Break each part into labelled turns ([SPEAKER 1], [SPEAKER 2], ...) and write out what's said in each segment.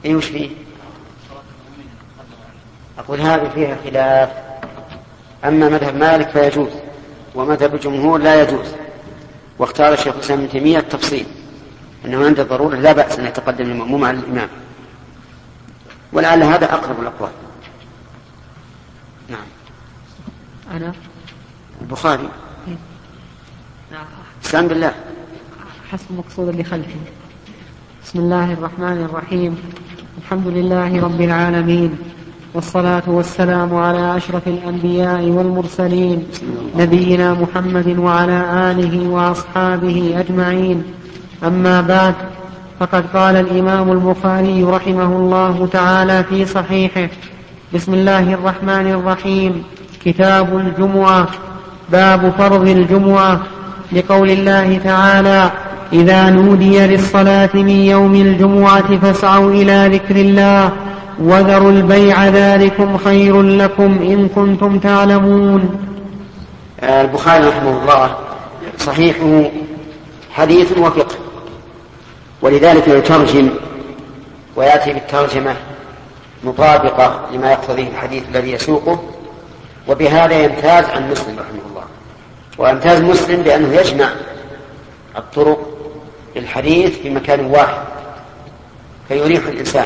[SPEAKER 1] إيه وش فيه؟ أقول هذه فيها خلاف. أما مذهب مالك فيجوز، ومذهب الجمهور لا يجوز، واختار الشيخ الإسلام ابن تيمية التفصيل أنه عند الضرورة لا بأس أن يتقدم المأموم على الإمام، ولعل هذا أقرب الأقوال. نعم.
[SPEAKER 2] أنا
[SPEAKER 1] البخاري.
[SPEAKER 2] نعم.
[SPEAKER 1] السلام بالله.
[SPEAKER 2] حسب مقصود اللي خلفه. بسم الله الرحمن الرحيم. الحمد لله رب العالمين، والصلاة والسلام على أشرف الأنبياء والمرسلين نبينا محمد وعلى آله وأصحابه أجمعين. أما بعد، فقد قال الإمام البخاري رحمه الله تعالى في صحيحه: بسم الله الرحمن الرحيم. كتاب الجمعة. باب فرض الجمعة، لقول الله تعالى: إذا نودي للصلاة من يوم الجمعة فاسعوا إلى ذكر الله وذروا البيع ذلكم خير لكم إن كنتم تعلمون.
[SPEAKER 1] البخاري رحمه الله صحيحه حديث وفقه، ولذلك يترجم ويأتي بالترجمة مطابقة لما يقتضيه الحديث الذي يسوقه، وبهذا يمتاز عن مسلم رحمه الله. ويمتاز مسلم بأنه يجمع الطرق للحديث في مكان واحد فيريح الإنسان،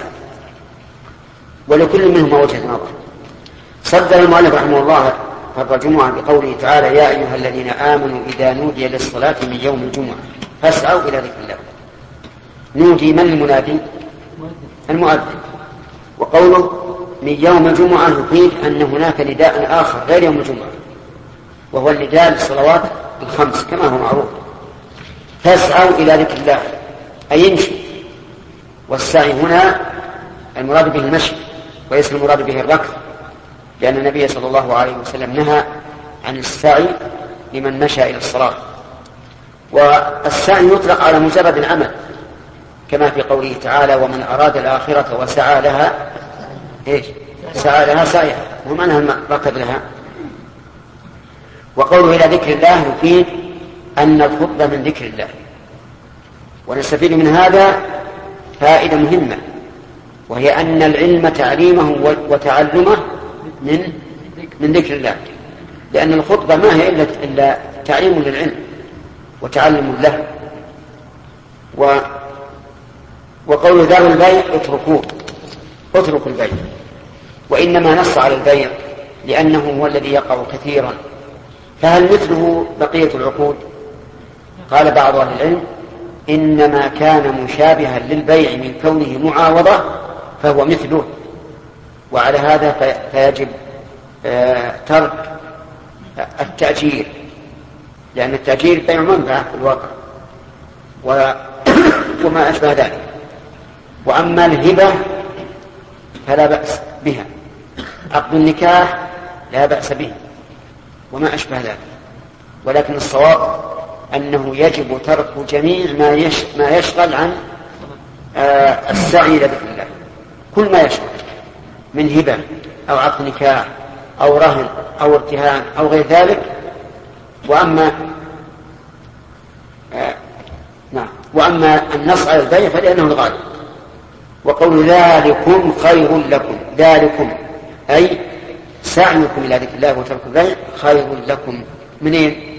[SPEAKER 1] ولكل منهما وجهة نظر. صدر المؤلف رحمه الله فرض الجمعة بقوله تعالى: يا أيها الذين آمنوا إذا نودي للصلاة من يوم الجمعة فاسعوا إلى ذكر الله. نودي من المنادي؟ المؤذن. وقوله من يوم الجمعة يفيد أن هناك نداء آخر غير يوم الجمعة، وهو النداء للصلوات الخمس كما هو معروف. فاسعوا إلى ذكر الله أي يمشي، والسعي هنا المراد به المشي وليس المراد به الركض، لأن النبي صلى الله عليه وسلم نهى عن السعي لمن مشى إلى الصلاة. والسعي يطلق على مجرد العمل كما في قوله تعالى: ومن أراد الآخرة وسعى لها سعى لها سعيها، ومنها ركض لها. وقوله إلى ذكر الله يفيد أن الخطبة من ذكر الله. ونستفيد من هذا فائدة مهمة، وهي أن العلم تعليمه وتعلمه من ذكر الله، لأن الخطبة ما هي إلا تعليم للعلم وتعلم له. وقول ذوي البيع اتركوا البيع، وإنما نص على البيع لأنه هو الذي يقع كثيرا. فهل مثله بقية العقود؟ قال بعض أهل العلم: إنما كان مشابها للبيع من كونه معاوضة فهو مثله، وعلى هذا فيجب ترك التأجير، لأن التأجير بيع منفعة في الواقع وما أشبه ذلك. وأما الهبة فلا بأس بها، عقد النكاح لا بأس به وما أشبه ذلك، ولكن الصواب أنه يجب ترك جميع ما يشغل عن السعي إلى ذكر الله، كل ما يشغل من هبة أو عقد نكاح أو رهن أو ارتهان أو غير ذلك. وأما النص على البيع فلأنه الغالب. وقول ذلكم خير لكم، ذلكم أي سعيكم إلى ذكر الله وترك البيع خير لكم. منين؟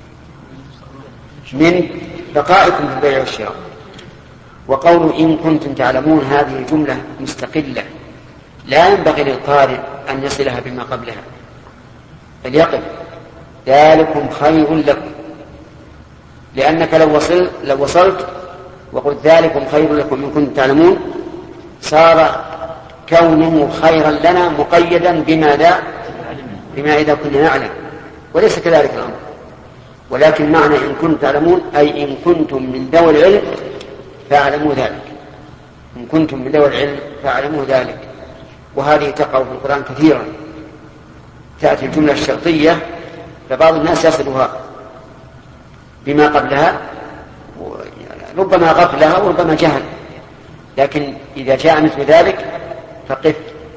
[SPEAKER 1] من بقائكم في البيع والشراء. وقول إن كنتم تعلمون هذه جملة مستقلة لا ينبغي للقارئ أن يصلها بما قبلها، بل يقف ذلكم خير لكم، لأنك لو وصلت وقلت ذلكم خير لكم إن كنتم تعلمون صار كونه خيرا لنا مقيدا بما إذا كنا نعلم، وليس كذلك الأمر. ولكن معنى إن كنتم تعلمون أي إن كنتم من ذوي العلم فاعلموا ذلك، إن كنتم من ذوي العلم فاعلموا ذلك. وهذه تقع في القرآن كثيرا، تأتي الجملة الشرطية فبعض الناس يصلها بما قبلها، ربما غفلها وربما جهل، لكن إذا جاء مثل ذلك فقف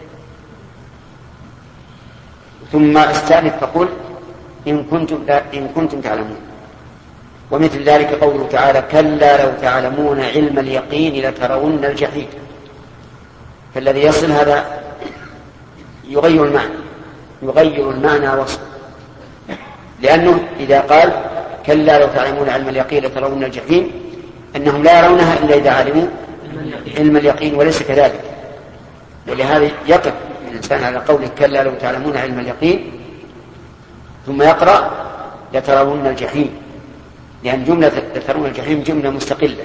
[SPEAKER 1] ثم استأنف فقل إن كنتم تعلمون. ومثل ذلك قوله تعالى: كلا لو تعلمون علم اليقين لترون الجحيم. فالذي يصل هذا يغير المعنى وصفه، لأنه إذا قال كلا لو تعلمون علم اليقين لترون الجحيم، أنهم لا يرونها إلا إذا علموا علم اليقين، وليس كذلك. ولهذا يقف الإنسان على قوله كلا لو تعلمون علم اليقين ثم يقرأ لترون الجحيم، لأن جملة لترون الجحيم جملة مستقلة.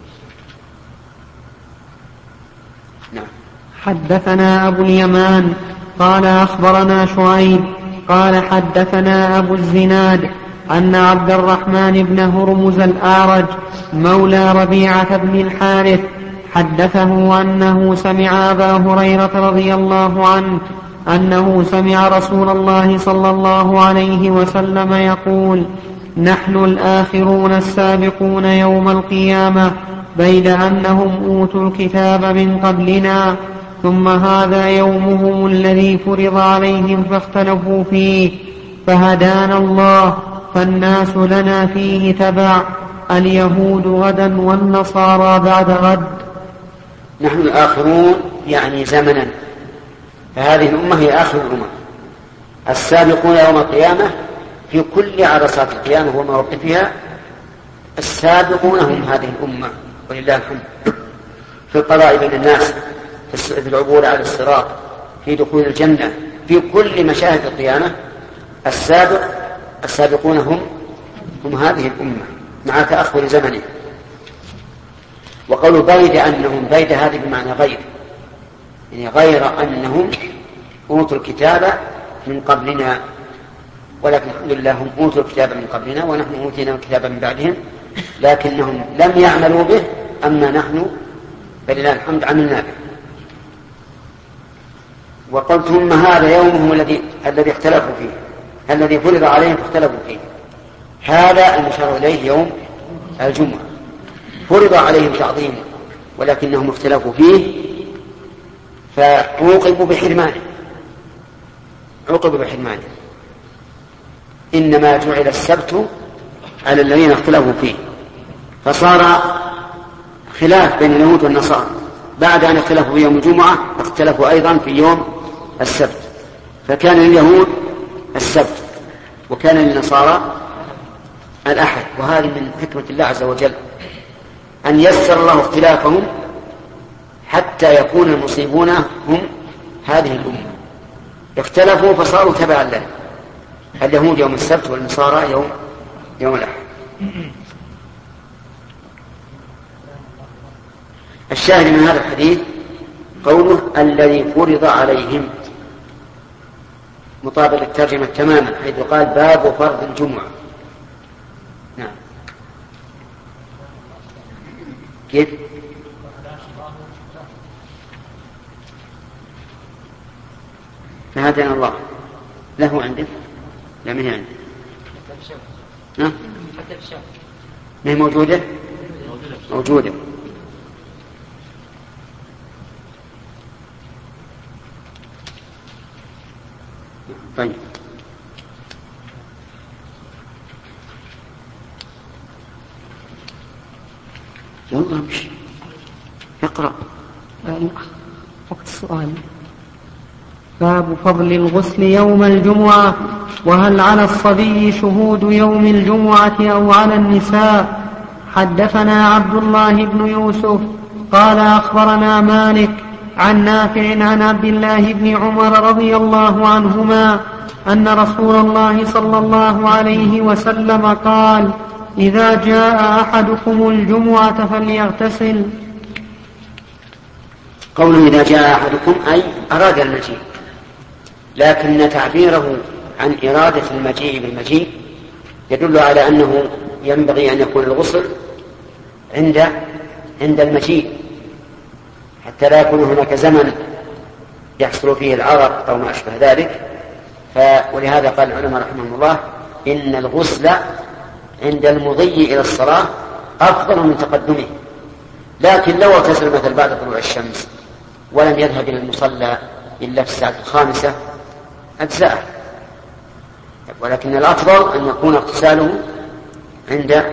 [SPEAKER 1] نعم.
[SPEAKER 2] حدثنا أبو اليمان قال أخبرنا شعيب قال حدثنا أبو الزناد أن عبد الرحمن بن هرمز الأعرج مولى ربيعة بن الحارث حدثه أنه سمع أبا هريرة رضي الله عنه أنه سمع رسول الله صلى الله عليه وسلم يقول: نحن الآخرون السابقون يوم القيامة بيد أنهم أوتوا الكتاب من قبلنا، ثم هذا يومهم الذي فرض عليهم فاختلفوا فيه، فهدانا الله فالناس لنا فيه تبع، اليهود غدا والنصارى بعد غد.
[SPEAKER 1] نحن الآخرون يعني زمنا، فهذه الأمة هي آخر الأمم، السابقون يوم القيامة في كل عرصات القيامة وموقفها، السابقون هم هذه الأمة ولله الحمد، في القضاء بين الناس، في العبور على الصراط، في دخول الجنة، في كل مشاهد القيامة السابقون هم هذه الأمة مع تأخر زمنه. وقالوا بيد أنهم، بيد هذه بمعنى غير، يعني غير أنهم أوتوا الكتاب من قبلنا، ولكن الحمد لله هم أوتوا الكتاب من قبلنا ونحن أوتينا الكتاب من بعدهم، لكنهم لم يعملوا به، أما نحن فلله الحمد عملنا به. وقلت ثم هذا يومهم الذي اختلفوا فيه، الذي فرض عليهم فاختلفوا فيه، هذا المشار إليه يوم الجمعة، فرض عليهم تعظيمه ولكنهم اختلفوا فيه فعوقبوا بحرمانه. إنما جعل السبت على الذين اختلفوا فيه، فصار خلاف بين اليهود والنصارى، بعد أن اختلفوا في يوم الجمعة اختلفوا أيضا في يوم السبت، فكان لليهود السبت وكان للنصارى الأحد. وهذه من حكمة الله عز وجل أن يسر الله اختلافهم حتى يكون المصيبون هم هذه الأمة، اختلفوا فصاروا تبعا له، اليهود يوم السبت والنصارى يوم الأحد. الشاهد من هذا الحديث قوله الذي فرض عليهم، مطابق الترجمة تماما، حيث قال باب فرض الجمعة. نعم. كيف؟ فهدنا الله له عندك؟ لا، من عندك؟ نعم. ما هي موجودة؟ موجودة. طيب. يلا امشي اقرأ.
[SPEAKER 2] وقت السؤال. باب فضل الغسل يوم الجمعة، وهل على الصبي شهود يوم الجمعة أو على النساء؟ حدثنا عبد الله بن يوسف قال أخبرنا مالك عن نافع عن عبد الله بن عمر رضي الله عنهما أن رسول الله صلى الله عليه وسلم قال: إذا جاء أحدكم الجمعة فليغتسل.
[SPEAKER 1] قوله إذا جاء أحدكم أي أراد المجيء، لكن تعبيره عن إرادة المجيء بالمجيء يدل على أنه ينبغي أن يكون الغسل عند المجيء، حتى لا يكون هناك زمن يحصل فيه العرق أو ما أشبه ذلك. ولهذا قال العلماء رحمهم الله إن الغسل عند المضي إلى الصلاة أفضل من تقدمه، لكن لو اغتسل مثل بعد طلوع الشمس ولم يذهب إلى المصلى إلا في الساعة 5 أجزاء، ولكن الأفضل أن يكون اغتساله عند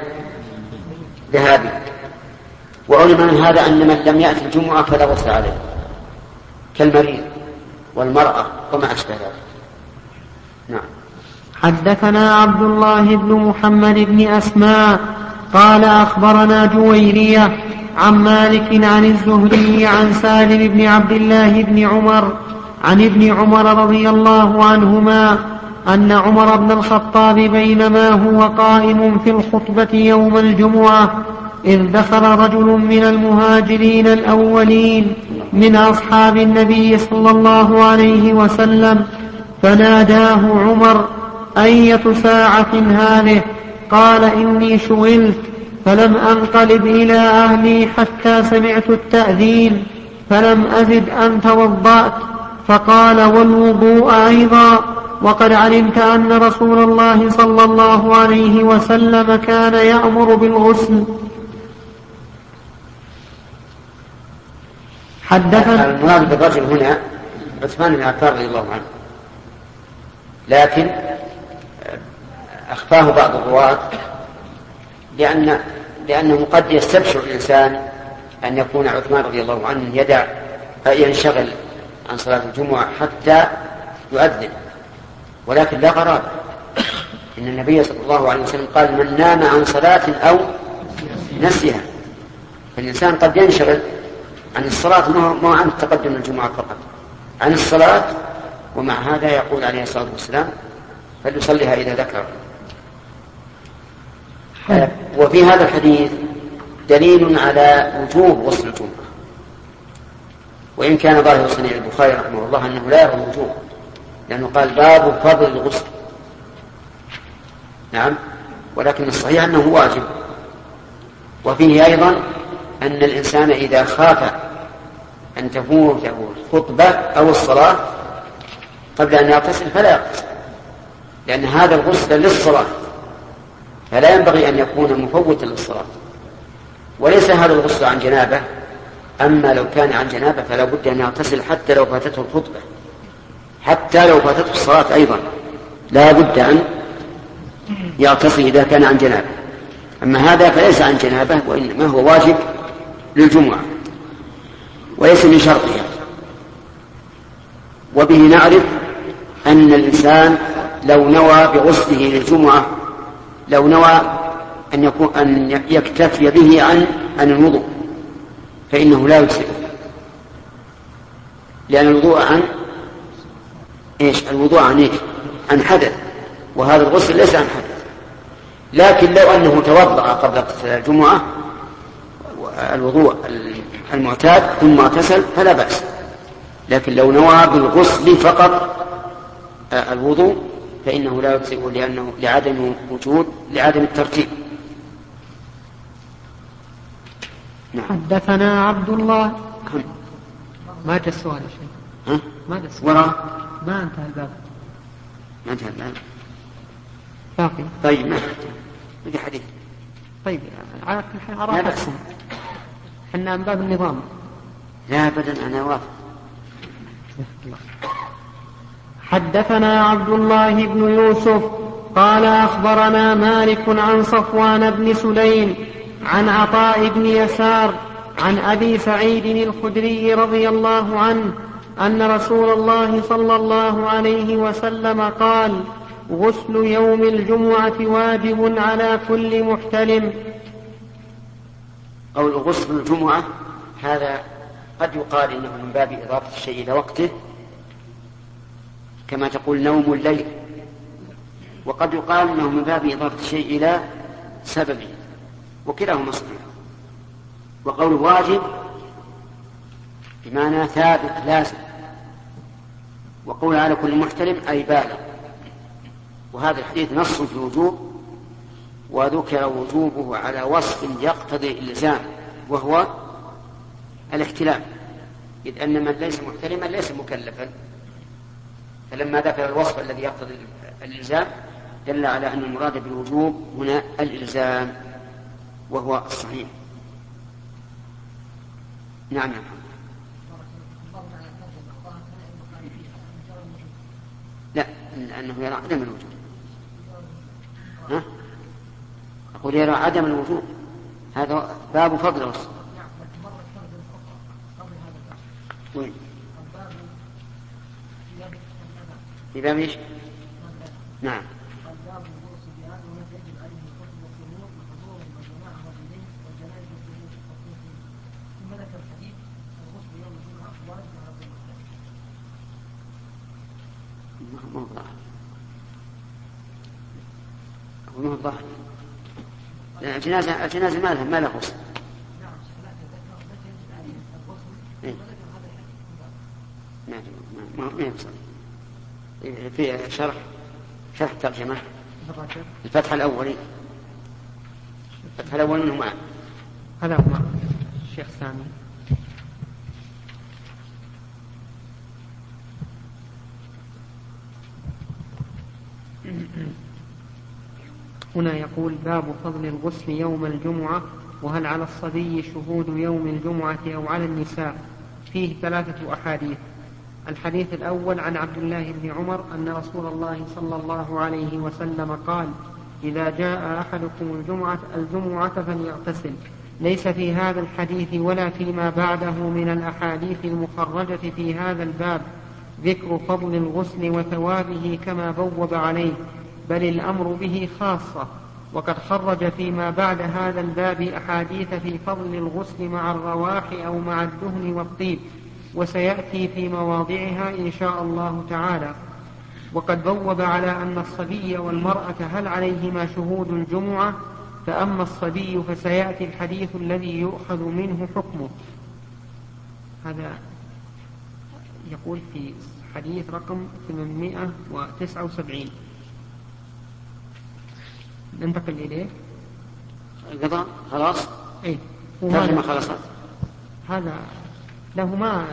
[SPEAKER 1] ذهابه. وعلم من هذا أن من لم يأتي الجمعة فلا غسل عليه، كالمريض والمرأة وما أشبه ذلك. نعم.
[SPEAKER 2] حدثنا عبد الله بن محمد بن أسماء قال أخبرنا جويرية عن مالك عن الزهري عن سالم بن عبد الله بن عمر عن ابن عمر رضي الله عنهما أن عمر بن الخطاب بينما هو قائم في الخطبة يوم الجمعة إذ دخل رجل من المهاجرين الأولين من أصحاب النبي صلى الله عليه وسلم فناداه عمر: أية ساعة هذه؟ قال: إني شغلت فلم أنقلب إلى أهلي حتى سمعت التأذين فلم أزد أن توضأت. فقال: والوضوء أيضا؟ وقد علمت أن رسول الله صلى الله عليه وسلم كان يأمر بالغسل.
[SPEAKER 1] حدثنا المراد بالرجل هنا عثمان بن عفان رضي الله عنه، لكن أخفاه بعض الرواة لأنه قد يستبشر الإنسان أن يكون عثمان رضي الله عنه ينشغل عن صلاة الجمعة حتى يؤذن، ولكن لا غرابة، إن النبي صلى الله عليه وسلم قال: من نام عن صلاة أو نسيها. فالإنسان قد ينشغل عن الصلاة، ما عن تقدم الجمعة فقط، عن الصلاة، ومع هذا يقول عليه الصلاة والسلام: فليصليها إذا ذكر. وفي هذا الحديث دليل على وجوب غسل الجمعة، وإن كان ظاهر صنيع البخاري رحمه الله أنه لا يرى الوجوب، لأنه قال: باب فضل الغسل. نعم، ولكن الصحيح أنه واجب. وفيه أيضا أن الإنسان إذا خاف أن تفوته الخطبة أو الصلاة قبل أن يغتسل فلا يغتسل، لأن هذا الغسل للصلاة، فلا ينبغي أن يكون مفوتا للصلاة. وليس هذا الغسل عن جنابة، أما لو كان عن جنابة فلا بد أن يغتسل حتى لو فاتته الخطبة، حتى لو فاتته الصلاة أيضا لا بد أن يغتسل إذا كان عن جنابة. أما هذا فليس عن جنابة، وإنما هو واجب للجمعة وليس من شرطها. وبه نعرف أن الإنسان لو نوى بغسله للجمعة، لو نوى أن يكتفي به عن الوضوء فإنه لا يجزئه، لأن الوضوء عن إيش؟ الوضوء عن حدث، وهذا الغسل ليس عن حدث. لكن لو أنه توضأ قبل الجمعة الوضوء المعتاد ثم اغتسل فلا بأس، لكن لو نوى بالغسل فقط الوضوء فإنه لا يجزئه، لأنه لعدم الترتيب.
[SPEAKER 2] نعم. حدثنا عبد الله. ما جاء السؤال يا شيخ؟ ما جاء السؤال. ما انتهى الباب.
[SPEAKER 1] ما انتهى الباب.
[SPEAKER 2] باقي.
[SPEAKER 1] طيب ما في حديث.
[SPEAKER 2] طيب على كل حال أراكم حنا من باب النظام.
[SPEAKER 1] لا أبدا، أنا وافق.
[SPEAKER 2] حدثنا عبد الله بن يوسف قال أخبرنا مالك عن صفوان بن سليم عن عطاء بن يسار عن أبي سعيد الخدري رضي الله عنه أن رسول الله صلى الله عليه وسلم قال: غسل يوم الجمعة واجب على كل محتلم.
[SPEAKER 1] قول غسل الجمعة هذا قد يقال إنه من باب إضافة الشيء إلى وقته، كما تقول نوم الليل، وقد يقال إنه من باب إضافة الشيء إلى سببه، وكلاهما صحيح. وقول واجب بمعنى ثابت لازم، وقول على كل محتلم أي بالغ. وهذا الحديث نص في الوجوب، وذكر وجوبه على وصف يقتضي الإلزام وهو الاحتلام، إذ أن من ليس محتلما ليس مكلفا، فلما ذكر الوصف الذي يقتضي الإلزام دل على أن المراد بالوجوب هنا الإلزام، وهو الصحيح. نعم. لا، لأنه يرى عدم الوجوب. أقول يرى عدم الوجوب، هذا باب فضل الوصف. وين؟ في باب ايش؟ نعم. ما هو ظاهر. الجنازة ما لها غسل. ما يفصل. في شرح ترجمة الفتح الأولي منه معه.
[SPEAKER 2] هذا هو الشيخ سامي. هنا يقول باب فضل الغسل يوم الجمعة، وهل على الصبي شهود يوم الجمعة أو على النساء؟ فيه 3 أحاديث. الحديث الأول عن عبد الله بن عمر أن رسول الله صلى الله عليه وسلم قال: إذا جاء أحدكم الجمعة فليغتسل. ليس في هذا الحديث ولا فيما بعده من الأحاديث المخرجة في هذا الباب ذكر فضل الغسل وثوابه كما بوب عليه، بل الأمر به خاصة. وقد خرج فيما بعد هذا الباب أحاديث في فضل الغسل مع الرواح أو مع الدهن والطيب، وسيأتي في مواضعها إن شاء الله تعالى. وقد بوب على أن الصبي والمرأة هل عليهما شهود الجمعة، فأما الصبي فسيأتي الحديث الذي يؤخذ منه حكمه. هذا يقول في حديث رقم 879. ننتقل إليه.
[SPEAKER 1] القضاء خلاص.
[SPEAKER 2] أي
[SPEAKER 1] ترجمة خلصت.
[SPEAKER 2] هذا له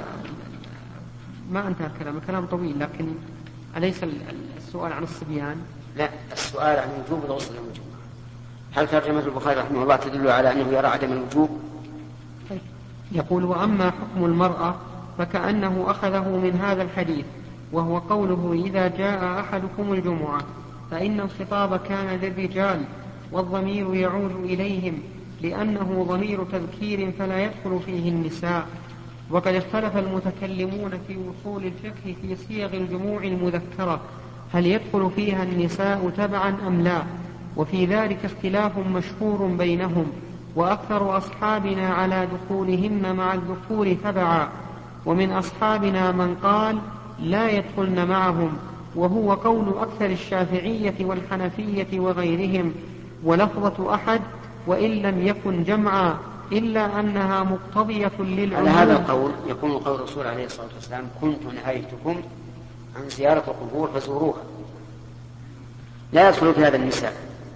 [SPEAKER 2] ما انتهى الكلام طويل، لكن أليس السؤال عن الصبيان؟
[SPEAKER 1] لا، السؤال عن وجوب الغسل يوم الجمعة. هل ترجمة البخاري رحمه الله تدل على أنه يرى عدم الوجوب؟
[SPEAKER 2] يقول: وأما حكم المرأة فكأنه أخذه من هذا الحديث، وهو قوله: إذا جاء أحدكم الجمعة، فإن الخطاب كان للرجال والضمير يعود إليهم، لأنه ضمير تذكير فلا يدخل فيه النساء. وقد اختلف المتكلمون في أصول الفقه في صيغ الجموع المذكرة، هل يدخل فيها النساء تبعا أم لا؟ وفي ذلك اختلاف مشهور بينهم، وأكثر أصحابنا على دخولهن مع الذكور تبعا، ومن أصحابنا من قال لا يدخلن معهم، وهو قول أكثر الشافعية والحنفية وغيرهم. ولفظة أحد وإن لم يكن جمعا إلا أنها مقتضية للعموم.
[SPEAKER 1] على هذا القول يكون قول الرسول عليه الصلاة والسلام: كنت نهيتكم عن زيارة القبور فزوروها. لا يدخل في هذا النساء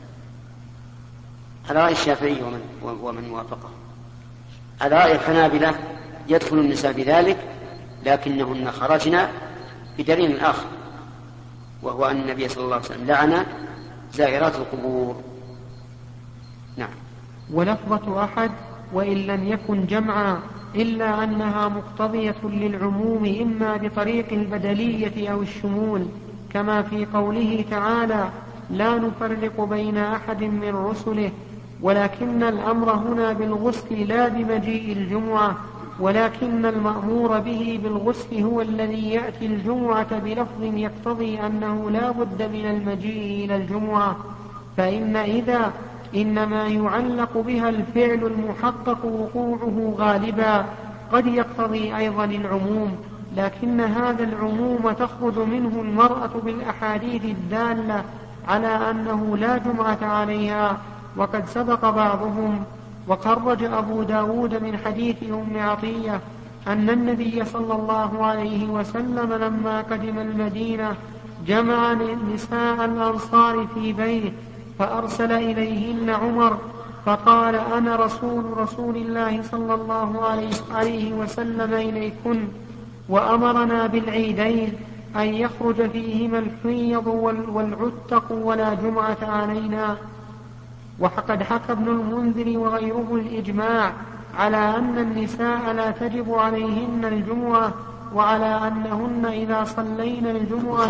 [SPEAKER 1] على رأي الشافعي ومن وافقه. على رأي الحنابلة يدخل النساء بذلك، لكنهن خرجن بدليل آخر، وهو أن النبي صلى الله عليه وسلم لعن زائرات القبور. نعم.
[SPEAKER 2] ولفظة أحد وإن لم يكن جمعا إلا أنها مقتضية للعموم، إما بطريق البدلية أو الشمول، كما في قوله تعالى: لا نفرق بين أحد من رسله. ولكن الأمر هنا بالغسل لا بمجيء الجمعة، ولكن المأمور به بالغسل هو الذي يأتي الجمعة بلفظ يقتضي أنه لا بد من المجيء إلى الجمعة. فإن إذا إنما يعلق بها الفعل المحقق وقوعه غالبا، قد يقتضي أيضا العموم، لكن هذا العموم تخرج منه المرأة بالأحاديث الدالة على أنه لا جمعة عليها. وقد سبق بعضهم. وخرج أبو داود من حديث أم عطية أن النبي صلى الله عليه وسلم لما قدم المدينة جمع نساء الأنصار في بيته، فأرسل إليهن عمر فقال: أنا رسول الله صلى الله عليه وسلم إليكن، وأمرنا بالعيدين أن يخرج فيهما الحيض والعتق ولا جمعة علينا. وقد حكى ابن المنذر وغيره الإجماع على أن النساء لا تجب عليهن الجمعة، وعلى أنهن إذا صلين الجمعة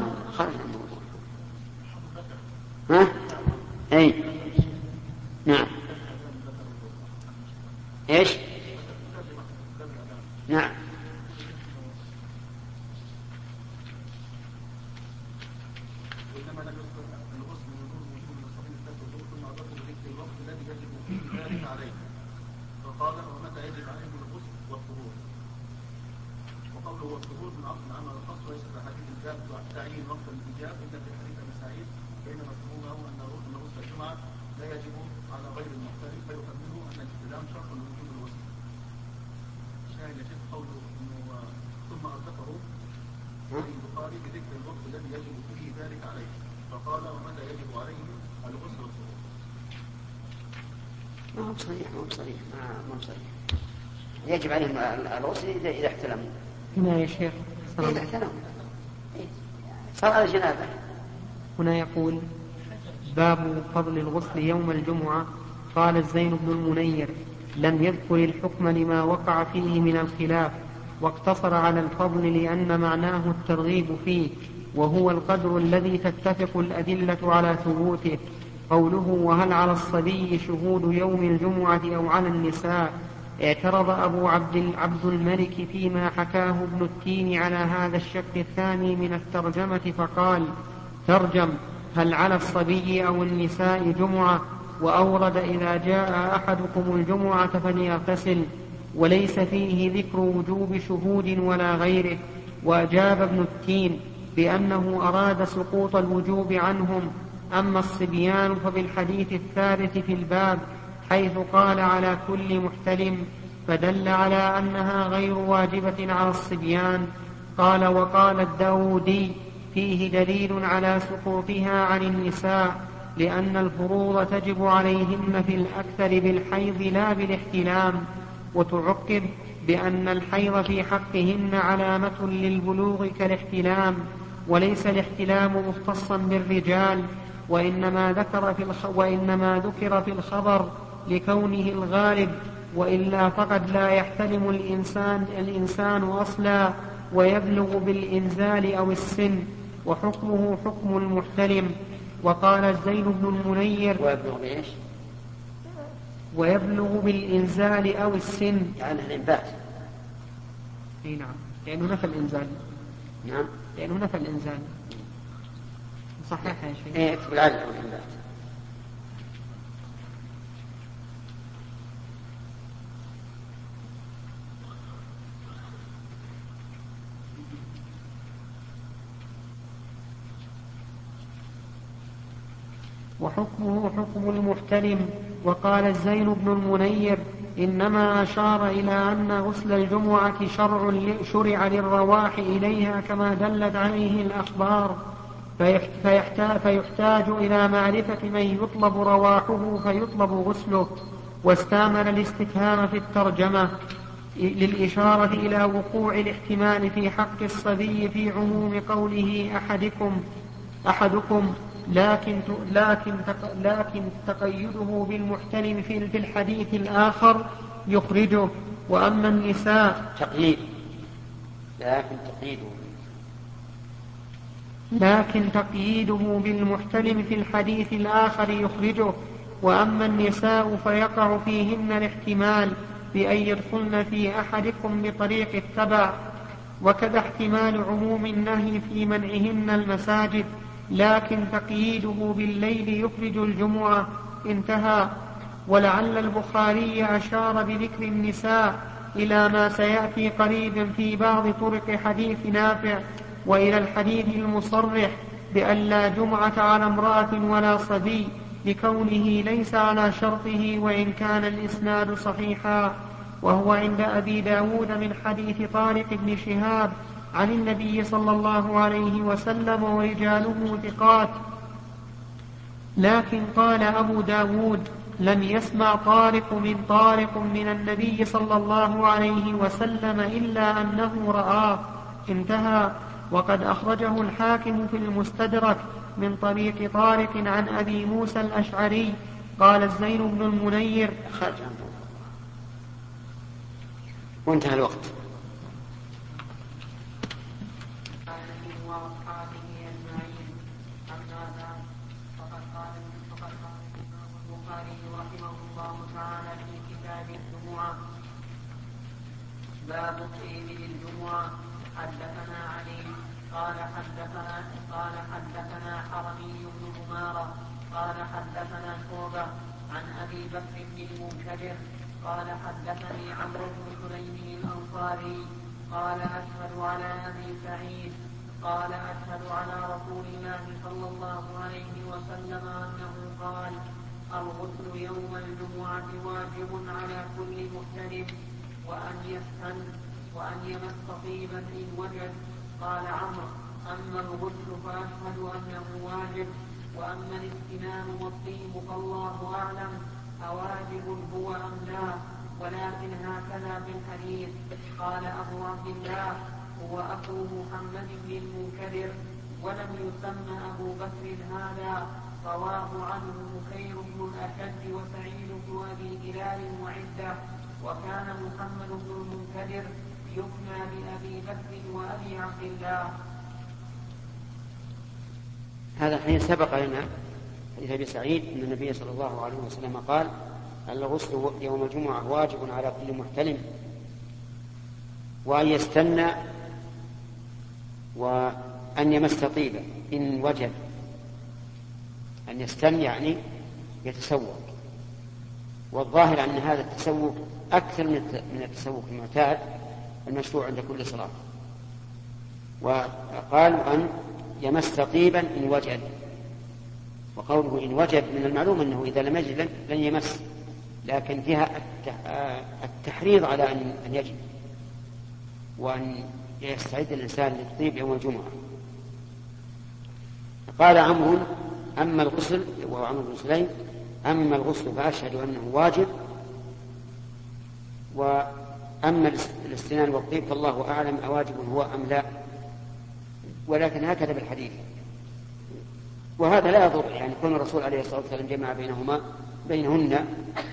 [SPEAKER 1] ها؟ أي نعم. إيش؟ نعم.
[SPEAKER 3] وإنما لم يذكر الغسل من نور وجوب المصابين التوضؤ ثم أضاف ذكر الوقت الذي يجب فيه ذلك عليه فقال ومتى يجب عليه الغسل والطهور. وقوله والطهور من عقل عمل الخاص وليس في حديث الباب تعيين وقت الإجابة إلا في حديث أبي سعيد فإن مفهومه أن غسل الجمعة لا يجب على غير المحترم فيكمله أن الاستلام شرط لوجوب الغسل. شاهد يا شيخ قوله إنه ثم أردفه البخاري بذكر الوقت الذي يجب فيه ذلك عليه فقال ومتى يجب عليه الغسل والطهور.
[SPEAKER 1] ما هو صريح ما هو صريح. يجب عليهم الغسل إذا احتلموا.
[SPEAKER 2] هنا يا شيخ
[SPEAKER 1] إذا احتلموا صار على جنابه.
[SPEAKER 2] هنا يقول باب فضل الغسل يوم الجمعة. قال الزين بن المنير لم يذكر الحكم لما وقع فيه من الخلاف واقتصر على الفضل لأن معناه الترغيب فيه وهو القدر الذي تتفق الأدلة على ثبوته. قوله وهل على الصبي شهود يوم الجمعة أو على النساء. اعترض أبو عبد الملك فيما حكاه ابن التين على هذا الشق الثاني من الترجمة فقال ترجم هل على الصبي أو النساء جمعة وأورد إذا جاء أحدكم الجمعة فليغتسل وليس فيه ذكر وجوب شهود ولا غيره. وأجاب ابن التين بأنه أراد سقوط الوجوب عنهم. أما الصبيان فبالحديث الثالث في الباب حيث قال على كل محتلم فدل على أنها غير واجبة على الصبيان. قال وقال الداودي فيه دليل على سقوطها عن النساء لأن الفروض تجب عليهن في الأكثر بالحيض لا بالاحتلام. وتعقب بأن الحيض في حقهن علامة للبلوغ كالاحتلام وليس الاحتلام مختصا بالرجال وإنما ذكر في الخبر لكونه الغالب وإلا فقد لا يحتلم الإنسان أصلا ويبلغ بالإنزال أو السن وحكمه حكم المحتلم. وقال الزين بن المنير ويبلغ بالإنزال أو السن
[SPEAKER 1] يعني الإنبات.
[SPEAKER 2] نعم لأنه نفى الإنزال.
[SPEAKER 1] نعم
[SPEAKER 2] لأنه نفى الإنزال. صحيح يا شيخ.
[SPEAKER 1] اكتب العدد والإنبات.
[SPEAKER 2] وحكمه حكم المحتلم. وقال الزين بن المنير إنما أشار إلى أن غسل الجمعة شرع للرواح إليها كما دلت عليه الأخبار فيحتاج إلى معرفة من يطلب رواحه فيطلب غسله. واستعمل الاستفهام في الترجمة للإشارة إلى وقوع الاحتمال في حق الصبي في عموم قوله أحدكم لكن تقيده بالمحتلم في الحديث الآخر يخرجه. وأما النساء لكن تقييده بالمحتلم في الحديث الآخر يخرجه. وأما النساء فيقع فيهن الاحتمال بأن يدخلن في أحدكم بطريق التبع وكذا احتمال عموم النهي في منعهن المساجد لكن تقييده بالليل يخرج الجمعة. انتهى. ولعل البخاري أشار بذكر النساء إلى ما سيأتي قريبا في بعض طرق حديث نافع وإلى الحديث المصرح بأن لا جمعة على امرأة ولا صبي لكونه ليس على شرطه وإن كان الإسناد صحيحا. وهو عند أبي داود من حديث طارق بن شهاب عن النبي صلى الله عليه وسلم ورجاله ثقات. لكن قال أبو داود لم يسمع طارق من النبي صلى الله عليه وسلم إلا أنه رآه. انتهى. وقد أخرجه الحاكم في المستدرك من طريق طارق عن أبي موسى الأشعري. قال الزين بن المنير
[SPEAKER 1] وانتهى الوقت.
[SPEAKER 2] باب الطيب للجمعة. حدثنا علي
[SPEAKER 4] قال حدثنا حرمي بن عمارة قال حدثنا شعبة عن أبي بكر بن المنكدر قال حدثني عمرو بن سليم الأنصاري قال أشهد على أبي سعيد قال أشهد على رسول الله صلى الله عليه وسلم أنه قال الغسل يوم الجمعة واجب على كل محترم وأن يمس طيبا إن وجد. قال عمرو أما الغسل فأشهد أنه واجب وأما الاستنان والطيب فالله أعلم أواجب هو أم لا ولكن هكذا في الحديث. قال أبو عبد الله هو أخو محمد بن المنكدر ولم يسمى أبو بكر هذا. رواه عنه بكير بن الأشد وسعيد بن أبي هلال وعدة وكان محمد بن المنكدر يكنى بأبي بكر وأبي عبد الله.
[SPEAKER 1] هذا الحديث سبق لنا حديث أبي سعيد أن النبي صلى الله عليه وسلم قال الغسل يوم الجمعة واجب على كل محتلم وأن يستنى وأن يمس طيبا إن وجد. أن يستن يعني يتسوق، والظاهر أن هذا التسوق أكثر من التسوق المعتاد المشروع عند كل صلاة. وقال أن يمس طيبا إن وجد، وقوله إن وجد من المعلوم أنه إذا لم يجد لن يمس، لكن فيها التحريض على أن يجد وأن يستعد الإنسان للطيب يوم الجمعة. قال عمرو أما الغسل، وهو عمرو بن سليم، أما الغسل فأشهد أنه واجب وأما الاستنان والطيب فالله أعلم أواجب هو أم لا، ولكن هكذا بالحديث. وهذا لا يضر، يعني كون الرسول عليه الصلاة والسلام جمع بينهن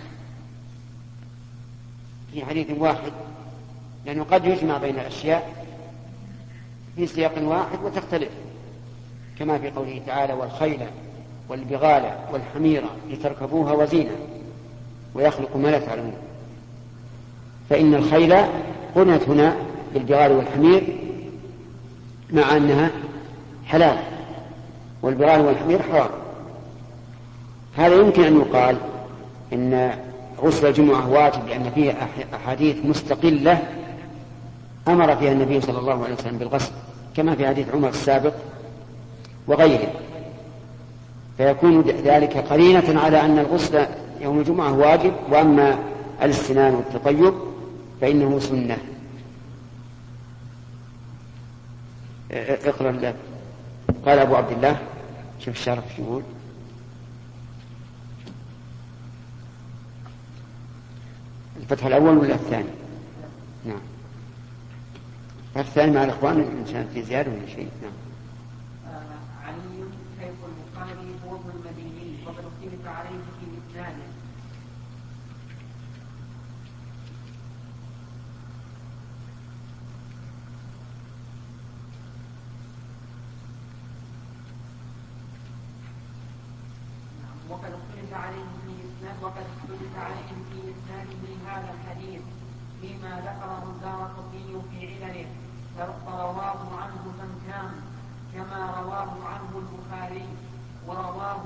[SPEAKER 1] في حديث واحد، لأنه قد يجمع بين الأشياء في سياق واحد وتختلف، كما في قوله تعالى والخيل والبغال والحمير لتركبوها وزينة ويخلق ما لا تعلمون. فإن الخيل قرنت هنا بالبغال والحمير مع أنها حلال، والبغال والحمير حرام. هذا يمكن أن يقال إن غسل الجمعة واجب لأن فيه أحاديث مستقلة أمر فيها النبي صلى الله عليه وسلم بالغسل، كما في حديث عمر السابق وغيره، فيكون ذلك قرينة على أن الغسل يوم الجمعة واجب، وأما الاستنان والتطيب فإنه سنة. اقرأ لك. قال أبو عبد الله، شوف الشرح شو يقول. الفتح الأول ولا الثاني؟ نعم، الثاني مع الإخوان إن كان في زيادة ولا شيء. نعم.
[SPEAKER 4] علي شيخ البخاري هو ابن المديني وقد اختلف عليه في إسناده. وقد اختلف عليه في إسناده هذا الحديث فيما ذكره الدارقطني في علله، فرواه عنه من كان كما رواه عنه البخاري، ورواه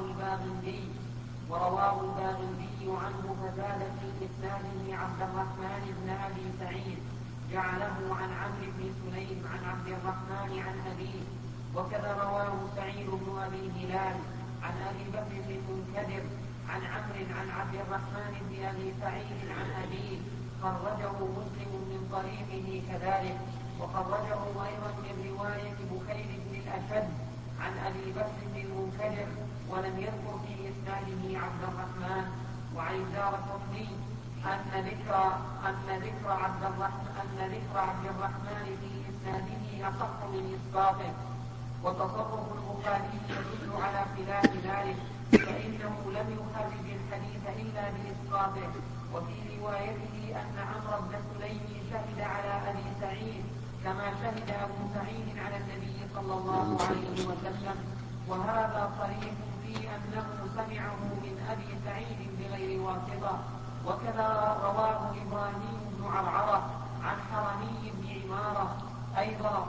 [SPEAKER 4] الباغندي عنه فزاد في إسناده عبد الرحمن بن أبي سعيد جعله عن عمرو بن سليم عن عبد الرحمن عن أبيه، وكذا رواه سعيد بن أبي هلال عن أبي بكر بن المنكدر عن عمرو عن عبد الرحمن بن أبي سعيد عن أبيه، خرجه مسلم من طريقه كذلك، وخرجه أيضا من رواية بكير بن الأشد عن أبي بكر بن المنكدر، ولم يذكر في إسناده عبد الرحمن. وعن الدارقطني أن ذكر عبد الرحمن في إسناده أصح من إسقاطه، وتصرف البخاري يدل على خلاف ذلك، فإنه لم يخرج الحديث إلا بإسقاطه. وفي روايته أن عمرو بن سليم شهد على أبي سعيد كما شهد أبو سعيد على النبي صلى الله عليه وسلم، وهذا صريح في أنه سمعه من أبي سعيد بغير واسطة. وكذا رواه إبراهيم بن عرعرة عن حرمي بن عمارة أيضا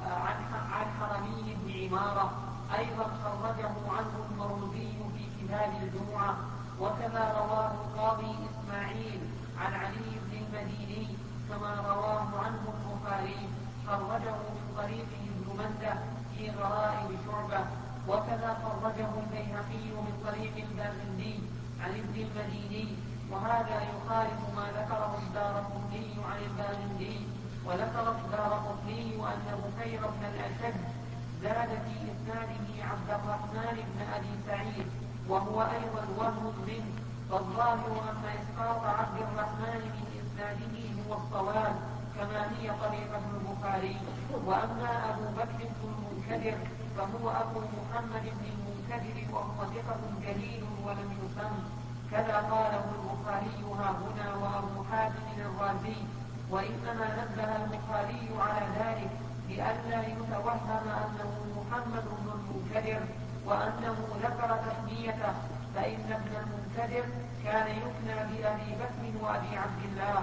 [SPEAKER 4] عن حرمي بن عمارة أيضا خرجه عنه المروزي في كتاب الجمعة. وكما رواه القاضي إسماعيل عن علي بن المديني كما رواه عنه البخاري خرجه من طريقه ابن منده في غرائب شعبة. وكذا خرجه البيهقي من طريق الباغندي عن ابن المديني، وهذا يخالف ما ذكره الدارقطني عن الباغندي. وذكر الدارقطني أن بكير بن الأشد زاد في إسناده عبد الرحمن بن أبي سعيد وهو أيضا وهم منه، فالظاهر أن إسقاط عبد الرحمن من إسناده هو الصواب كما هي طريقة البخاري. وأما أبو بكر بن المنكدر فهو أبو محمد بن المنكدر وهو ثقة جليل ولم يسم، كذا قاله البخاري ها هنا وأبو حاتم الرازي. وإنما نبه البخاري على ذلك لئلا يتوهم أنه محمد بن المنكدر وأنه ذكر تسميته، فإن ابن المنكدر كان يكنى بأبي بكر وأبي عبد الله.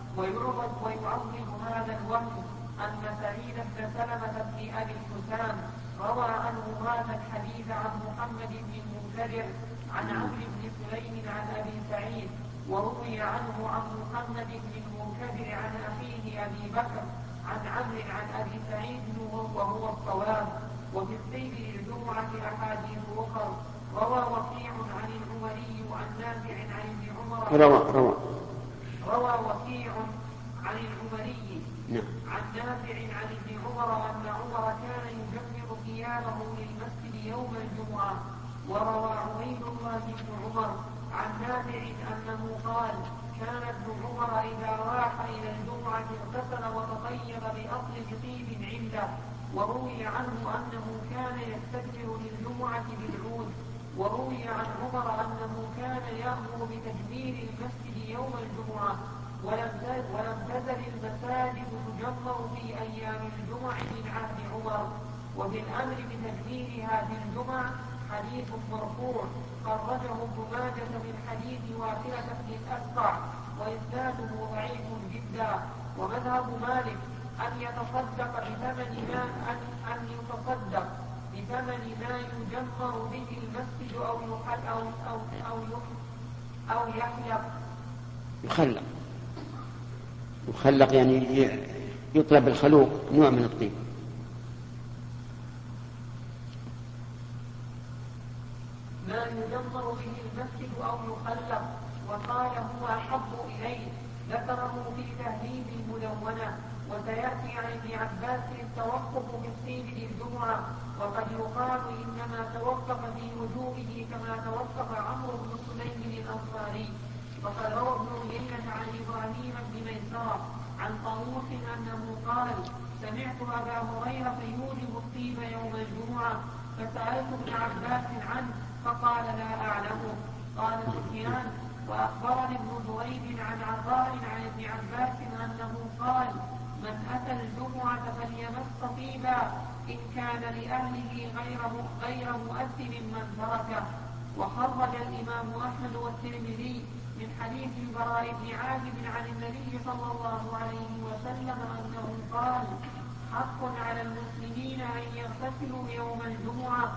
[SPEAKER 4] ويعظم هذا الوهم أن سعيد بن سلمة بن أبي الحسام روى عنه هذا الحديث عن محمد بن المنكدر عن عمرو بن سليم عن أبي سعيد، وروي عنه عن محمد بن المنكدر عن أخيه أبي بكر عن عمرو عن أبي سعيد وهو الصواب. وفي السير للجمعة أحاديث أخرى. روى وكيع عن العمري عن نافع عن ابن عمر روى وكيع عن العمري عن نافع عن ابن عمر أن عمر كان يجمع ثيابه للمسجد يوم الجمعة. وروى عبيد الله بن عمر عن نافع أنه قال كان ابن عمر إذا راح إلى الجمعة اغتسل وتطيب بأطيب طيب عنده. وروي عنه أنه كان يستكبر للجمعة بالعود. وروي عن عمر أنه كان يأمر بتجميل المسجد يوم الجمعة، ولم تزل المساجد تجمر في أيام الجمعة من عهد عمر. وفي الأمر بتجميلها في الجمع حديث مرفوع خرجه ابن ماجه من حديث واثلة بن الأسقع وإسناده ضعيف جدا. ومذهب مالك أن يتصدق بثمن ما يجمر به المسجد أو
[SPEAKER 1] يخلق يعني يطلب الخلوق نوع من الطيب.
[SPEAKER 4] ما يجمر به المسجد أو يخلق. وقال هو أحب إليه، ذكره في تهذيب المدونة. وسيأتي عن ابن عباس التوقف في الطيب للجمعة، وقد يقال إنما توقف في وجوبه كما توقف عمرو بن سليم الأنصاري. وقد روى ابن عيينة عن إبراهيم بن ميسرة عن طاووس أنه قال سمعت أبا هريرة يوجب الطيب يوم الجمعة، فسألت ابن عباس عنه فقال لا أعلمه. قال سفيان وأخبرني ابن جريج عن عطاء عن ابن عباس أنه قال من أتى الجمعة فليمس طيبا إن كان لأهله غير مؤثر من تركه. وخرج الإمام أحمد والترمذي من حديث البراء بن عازب عن النبي صلى الله عليه وسلم أنه قال حق على المسلمين أن يغتسلوا يوم الجمعة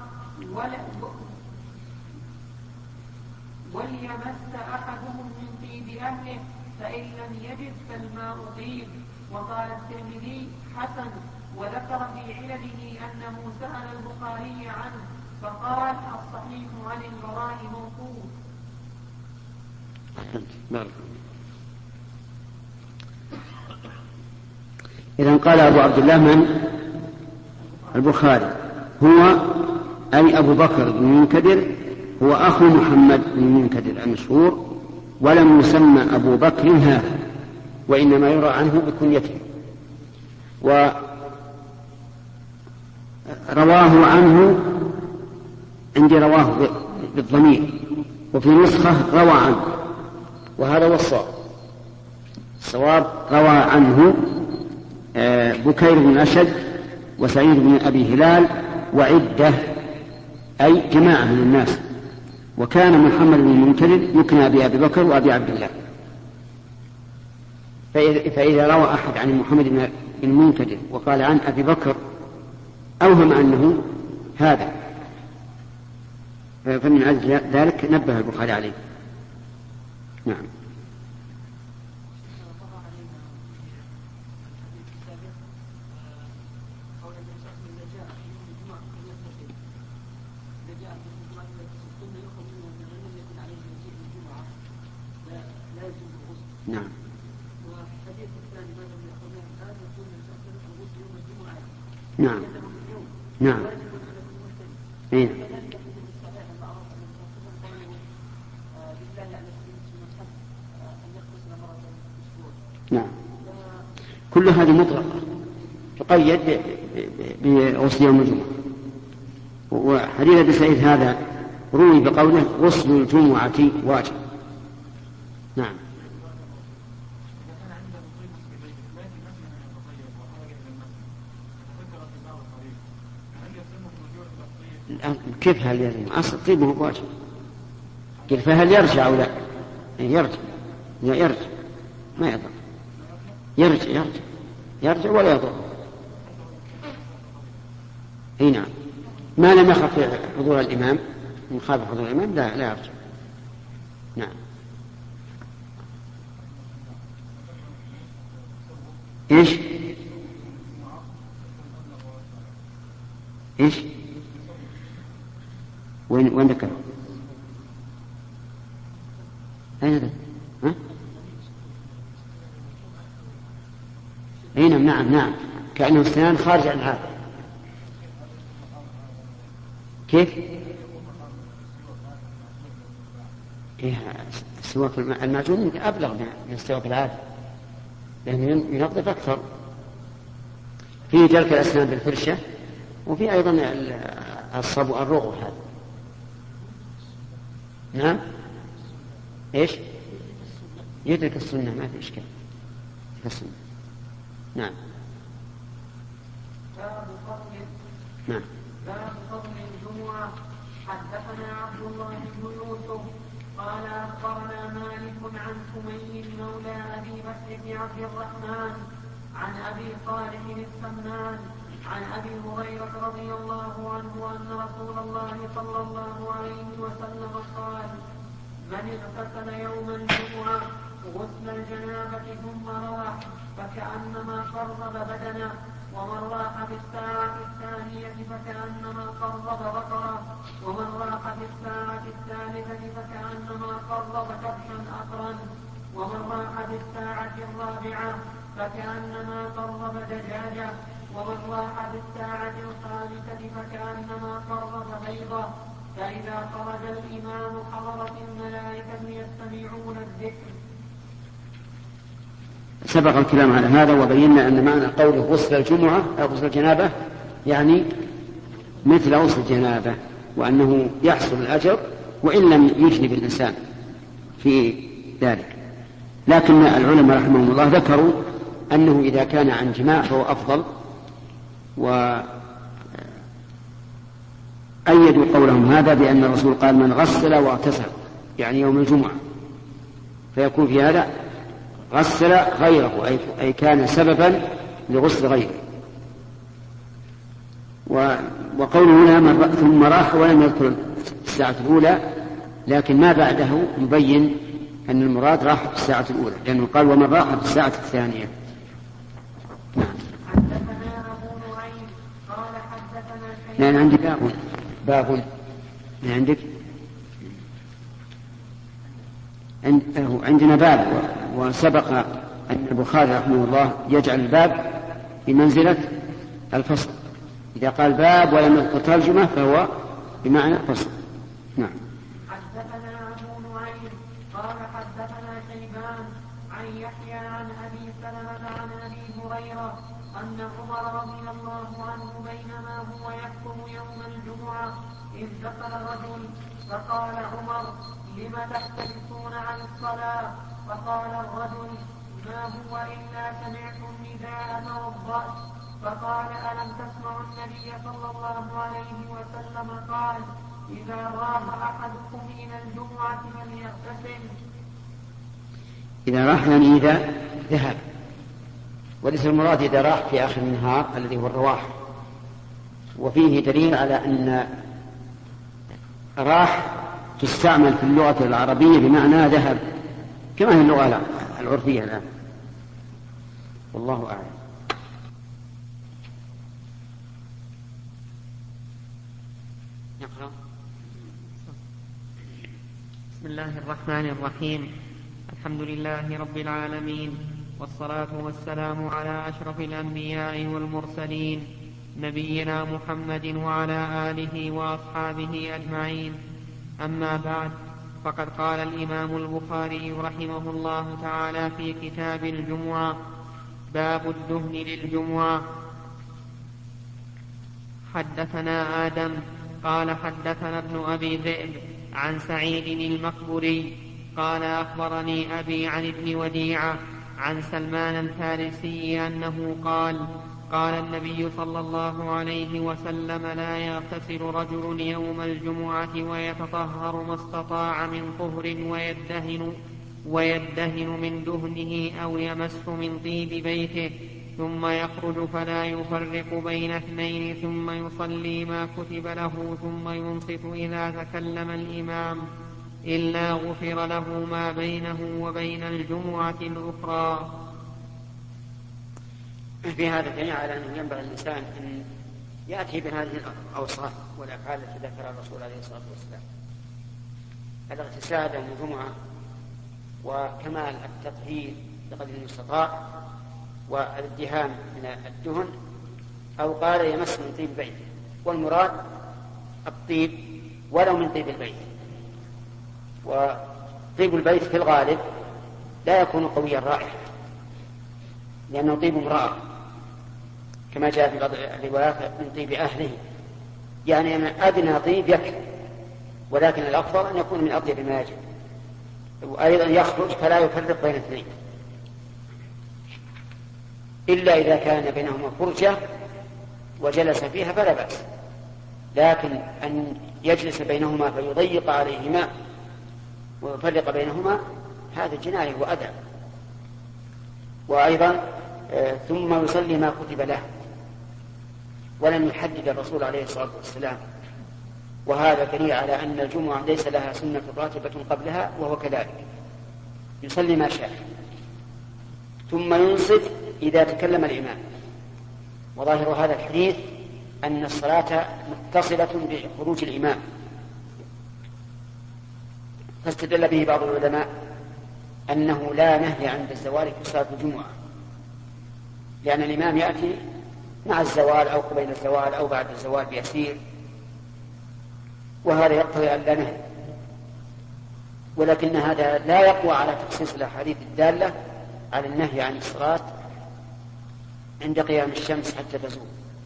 [SPEAKER 4] وليمس أحدهم من طيب أهله فإن لم يجد فالماء طيب. وقال الترمذي حسن. وذكر في علله أنه سأل البخاري عنه فقال الصحيح عن البراء موقوف.
[SPEAKER 1] إذن قال أبو عبد الله من البخاري هو أي أبو بكر بن المنكدر هو أخو محمد بن المنكدر المشهور، ولم يسمى أبو بكر هذا، وإنما يرى عنه بكنيته. ورواه عنه عندي رواه بالضمير، وفي نسخة روى عنه، وهذا هو الصواب روى عنه بكير بن أشد وسعيد بن أبي هلال وعدة أي جماعة من الناس. وكان محمد بن المنكدر يكنى بأبي بكر وأبي عبد الله. فإذا روى أحد عن محمد بن المنكدر وقال عن أبي بكر أوهم أنه هذا، فمن أجل ذلك نبه البخاري عليه. نعم. نعم. نعم. نعم. أين؟ نعم. كل هذه مطلقة تقيد بغسل يوم الجمعة. وحديث أبي سعيد هذا روي بقوله غسل الجمعة واجب. نعم. كيف هل يلزم؟ أصل طيبه واجب. قل فهل يرجع أو لا؟ يرجع ما يضر. يرجع ولا يضر. اي نعم، ما لم يخف حضور الإمام، من خاف حضور الإمام لا يرجع. نعم. ايش وين ذكر؟ أين هذا؟ ها؟ نعم كأنه السنان خارج عن هذا. كيف؟ السواك المعجون أبلغ من السواك العادي لأنه ينظف أكثر. فيه دلك الأسنان بالفرشة، وفي أيضا الصبو الرغو هذا. نعم. ايش؟ يدرك السنة ما في إشكال. السنة. نعم. نعم.
[SPEAKER 4] باب فضل الجمعة. حدثنا عبد الله بن يوسف قال أخبرنا مالك عن سمي مولى أبي بكر بن عبد الرحمن عن أبي صالح السمان عن أبي هريرة رضي الله عنه أن رسول الله صلى الله عليه وسلم قال: من اغتسل يوم الجمعة غسل الجنابة ثم راح فكأنما قرب بدنه، ومن راح في الساعة الثانية فكأنما قرب بقرة، ومن راح في الساعة الثالثة فكأنما قرب كبشا أقرا، ومن راح في الساعة الرابعة فكأنما قرب دجاجة، ومن راح في الساعة الخامسة فكأنما قرب بيضة. فإذا خرج الإمام حضرت الملائكة يستمعون الذكر.
[SPEAKER 1] سبق الكلام على هذا وبينا أن معنى قوله غسل الجمعة أو غسل الجنابة يعني مثل غسل الجنابة، وأنه يحصل الأجر وإن لم يجنب الإنسان في ذلك. لكن العلماء رحمهم الله ذكروا أنه إذا كان عن جماع فهو أفضل، وأيدوا قولهم هذا بأن الرسول قال من غسل واغتسل يعني يوم الجمعة، فيكون في هذا غسل غيره أي كان سببا لغسل غيره. وقوله هنا ثم راح ولم يذكر الساعة الأولى، لكن ما بعده يبين أن المراد راح في الساعة الأولى، لأنه قال ومن راح في الساعة الثانية. لأن عندي باب من عندك عندنا باب، وسبق أن البخاري رحمه الله يجعل الباب بمنزلة الفصل. إذا قال باب ولم يذكر ترجمة فهو بمعنى فصل. نعم.
[SPEAKER 4] حدثنا أبو نعيم قال حدثنا شيبان عن يحيى عن أبي سلمة عن أبي هريرة أن عمر رضي الله عنه بينما هو يخطب يوم الجمعة إذ دخل رجل فقال عمر: لم تحترسون عن الصلاة؟ فقال الرجل: ما هو إلا سمعت النداء توضأت. فقال: ألم تسمعوا النبي صلى الله عليه وسلم قال: إذا راح أحدكم إلى الجمعة فليغتسل.
[SPEAKER 1] إذا راح يعني إذا ذهب، وليس المراد إذا راح في آخر النهار الذي هو الرواح، وفيه دليل على أن راح تستعمل في اللغة العربية بمعنى ذهب كما هي اللغة العرفية الآن، والله أعلم.
[SPEAKER 2] نقرأ. بسم الله الرحمن الرحيم. الحمد لله رب العالمين، والصلاة والسلام على أشرف الأنبياء والمرسلين، نبينا محمد وعلى آله وأصحابه أجمعين. أما بعد، فقد قال الإمام البخاري رحمه الله تعالى في كتاب الجمعة: باب الدهن للجمعة. حدثنا آدم قال حدثنا ابن أبي ذئب عن سعيد المقبري قال أخبرني أبي عن ابن وديعة عن سلمان الفارسي أنه قال النبي صلى الله عليه وسلم: لا يغتسل رجل يوم الجمعة ويتطهر ما استطاع من طهر ويدهن من دهنه أو يمس من طيب بيته، ثم يخرج فلا يفرق بين اثنين، ثم يصلي ما كتب له، ثم ينصت إذا تكلم الإمام، إلا غفر له ما بينه وبين الجمعة الأخرى.
[SPEAKER 1] في هذا دليل على أنه ينبغي الإنسان أن يأتي بهذه الأوصاف والأفعال التي ذكرها الرسول عليه الصلاة والسلام: الاغتسال يوم الجمعة، وكمال التطهير بقدر المستطاع، والادهان من الدهن، أو قال يمس من طيب بيته، والمراد الطيب ولو من طيب البيت. وطيب البيت في الغالب لا يكون قوي الرائحة لأنه طيب امرأة، كما جاء في بعض الروايات من طيب أهله، يعني أن أدنى طيب يكفي، ولكن الأفضل أن يكون من أطيب ما يجب. وأيضا يخرج فلا يفرق بين اثنين، إلا إذا كان بينهما فرجة وجلس فيها فلا بأس، لكن أن يجلس بينهما فيضيق عليهما ويفرق بينهما هذا جناية وأدب. وأيضا ثم يصلي ما كتب له، ولم يحدد الرسول عليه الصلاة والسلام، وهذا دليل على أن الجمعة ليس لها سنة راتبة قبلها، وهو كذلك يصلي ما شاء، ثم ينصت إذا تكلم الإمام. وظاهر هذا الحديث أن الصلاة متصلة بخروج الإمام، فاستدل به بعض العلماء أنه لا نهي عند الزوال في صلاة الجمعة، لأن الإمام يأتي مع الزوال أو قبيل الزوال أو بعد الزوال بيسير، وهذا يقتضي أن لا نهي. ولكن هذا لا يقوى على تخصيص الأحاديث الدالة على النهي عن الصلاة عند قيام الشمس حتى تزول.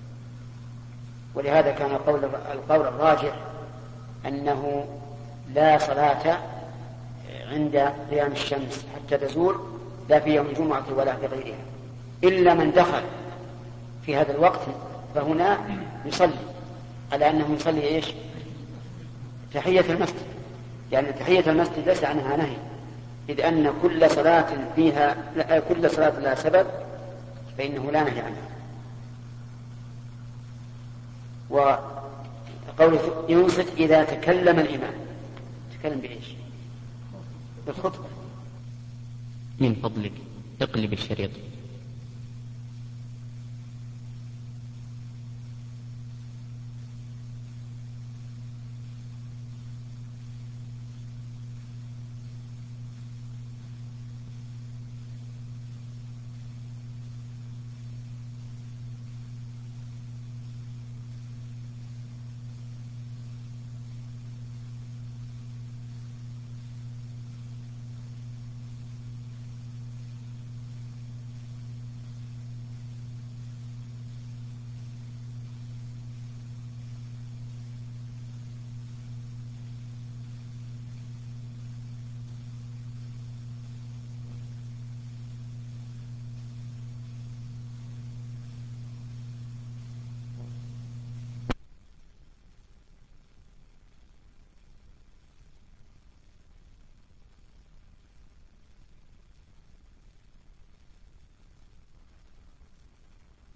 [SPEAKER 1] ولهذا كان القول الراجح أنه لا صلاة عند قيام الشمس حتى تزول، لا في يوم الجمعة ولا في غيرها، إلا من دخل في هذا الوقت، فهنا يصلي على أنه يصلي إيش؟ تحية المسجد، لأن تحية المسجد ليس عنها نهي، إذ أن كل صلاة لها سبب فإنه لا نهي عنها. وقوله ينصت إذا تكلم الإمام، تكلم بإيش؟ بالخطبة.
[SPEAKER 5] من فضلك اقلب الشريط.